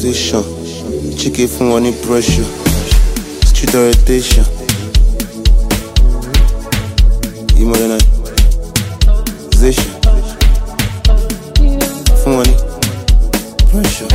station. Chicken from money pressure. Street orientation. Modernization. For money pressure.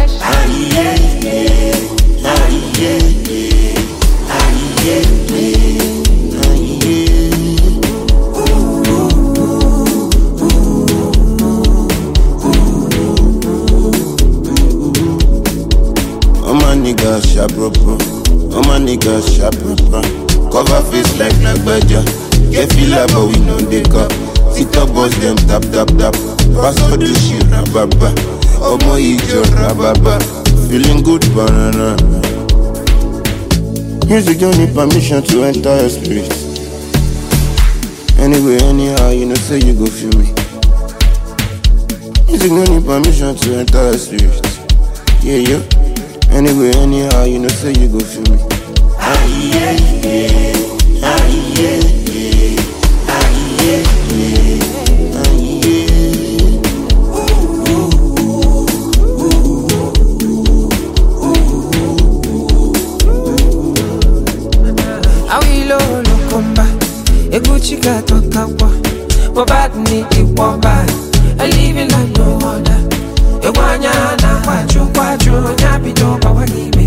All my niggas sharp bro. All my niggas sharp bro. Cover face like Badger. Get feel like but we know they cup. TikTok boss them tap tap tap. Pass all the shit rababa. Omo ijo rababa. Feeling good banana. Music don't need permission to enter your spirit. Anyway, anyhow, you know say you go feel me. Music don't need permission to enter your spirit. Yeah, yeah. Anyway, anyhow, you know say you go feel me. Yeah, yeah. Eguchika tokawa, bobad ni iwamba, a living like no other. Ewanya na kwachu, nyabido bawagi.